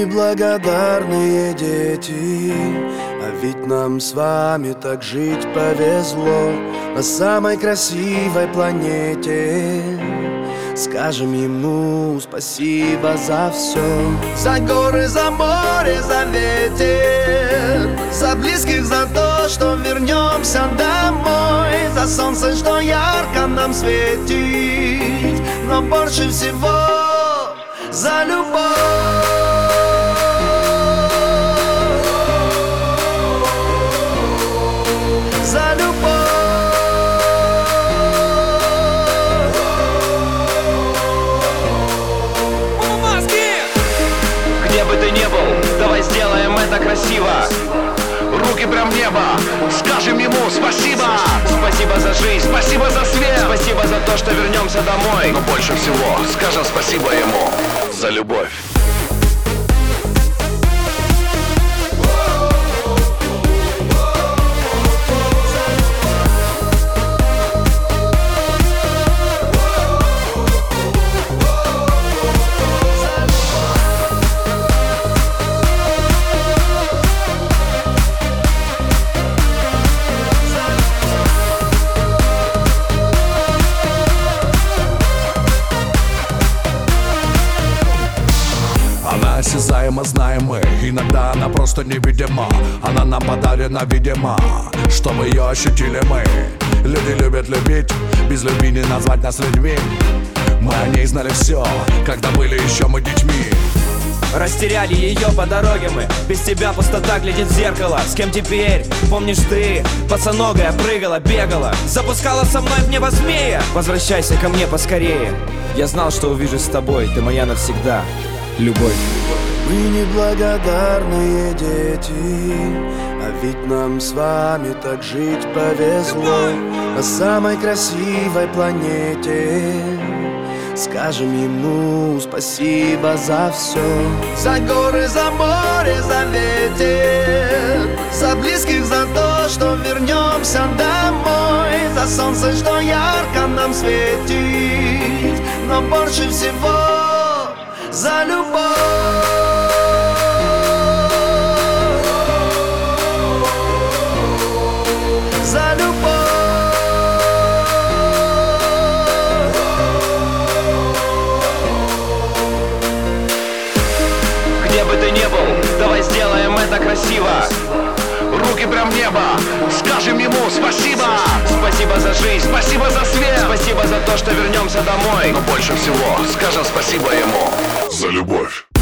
неблагодарные дети, а ведь нам с вами так жить повезло на самой красивой планете. Скажем ему спасибо за все: за горы, за море, за ветер, за близких, за то, что вернемся домой, за солнце, что ярко нам светит, но больше всего за любовь. За любовь. Где бы ты ни был, давай сделаем это красиво. Руки прям в небо, скажем ему спасибо. Спасибо за жизнь, спасибо за свет, спасибо за то, что вернемся домой. Но больше всего скажем спасибо ему за любовь. Она осязаема, знаем мы, иногда она просто невидима. Она нам подарена, видимо, чтобы ее ощутили мы. Люди любят любить, без любви не назвать нас людьми. Мы о ней знали все, когда были еще мы детьми. Растеряли ее по дороге мы, без тебя пустота глядит в зеркало. С кем теперь? Помнишь ты? Пацаногая прыгала, бегала, запускала со мной в небо змея. Возвращайся ко мне поскорее, я знал, что увижусь с тобой, ты моя навсегда. Любовь. Мы неблагодарные дети, а ведь нам с вами так жить повезло на самой красивой планете. Скажем ему спасибо за все: за горы, за море, за ветер, за близких, за то, что вернемся домой, за солнце, что ярко нам светит, но больше всего за любовь. За любовь. Где бы ты ни был, давай сделаем это красиво. Руки прям в небо, скажем ему спасибо. Спасибо за жизнь, спасибо за свет, спасибо за то, что вернемся домой. Но больше всего скажем спасибо ему за любовь.